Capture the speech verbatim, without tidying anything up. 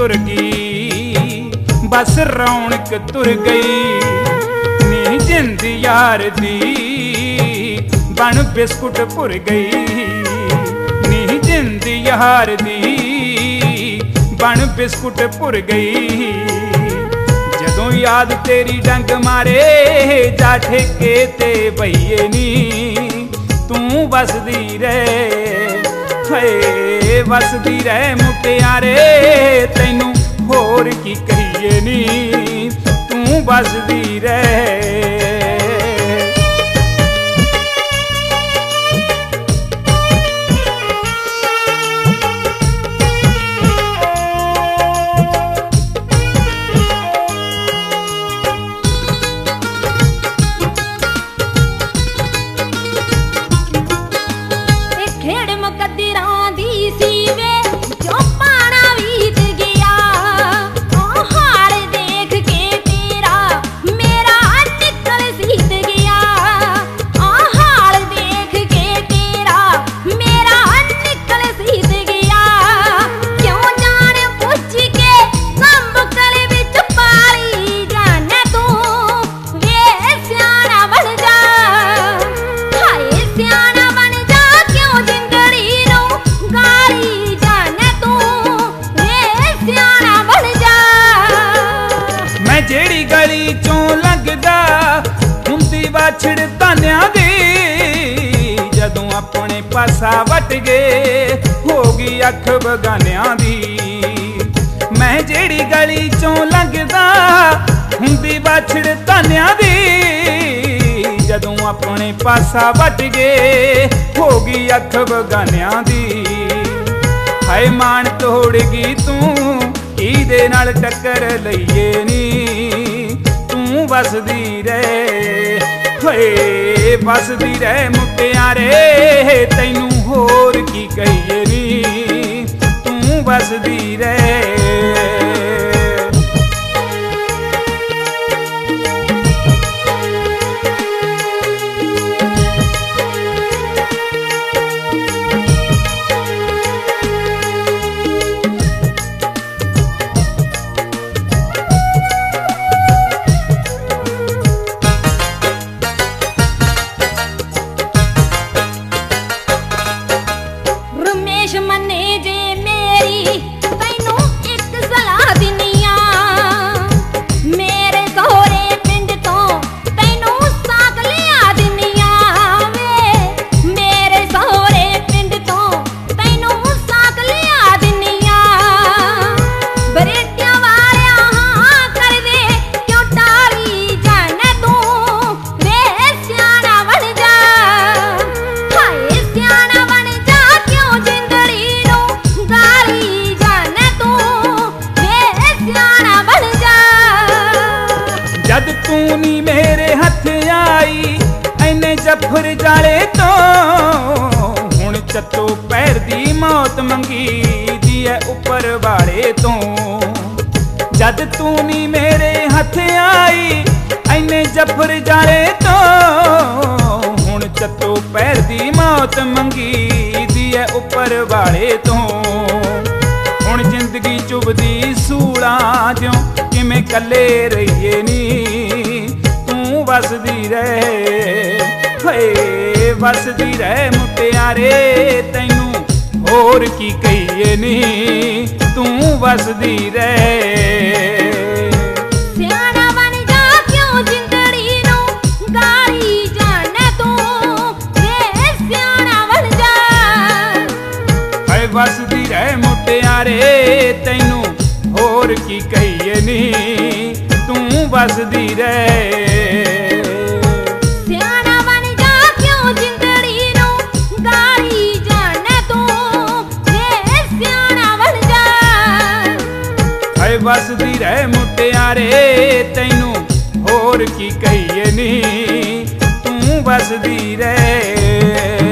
तुर गई, बस रौनक तुर गई। नी जिंद यार दी बन बिस्कुट भुर गई, नी जिंद यार दी बन बिस्कुट भुर गई। जदों याद तेरी डंग मारे जा ठेके ते बईए नी, तू बसदी रह हाय बसदी रह मुटियारे, तैनू होर की कहिए नी, तू बसदी रह। बाछड़ तानिया दी जदों अपने पासा वट गए, होगी अख बगानिया दी। मैं जेड़ी गली चों लंघदा हुंदी बाछड़ तानिया दी, जदों अपने पासा वट गए, होगी अख बगानिया दी। हाय मान तोड़गी तू किहदे नाल टक्कर लईए नी, तू बसदी रह होए बसदी रह मुटियारे, तैनू होर की कहिए नी, तू बसदी रह। जफर जाले तो हुण चत्तो पैर दी मौत मंगी दी है उपर वाले तो। जद तू नी मेरे हथ आई ऐने जफर जाले तो, हुण चत्तो पैर दी मौत मंगी दी है उपर वाले तो। हुण जिंदगी चुभदी सूला ज्यों किवें कल्ले रहिए नी, तू बसदी रह होए बसदी रह मुटियारे, तैनू होर की कहिए नी, तू बसदी रह। सियाना बन जा क्यों जिंदड़ी नू गाली जाने तू, वे सियाना बन जा हाय बसदी रह मुटियारे, तैनू होर की कहिए नी, तू बसदी रह। बसदी रह मुटियारे, तैनू होर की कहिए नी, तू बसदी रह।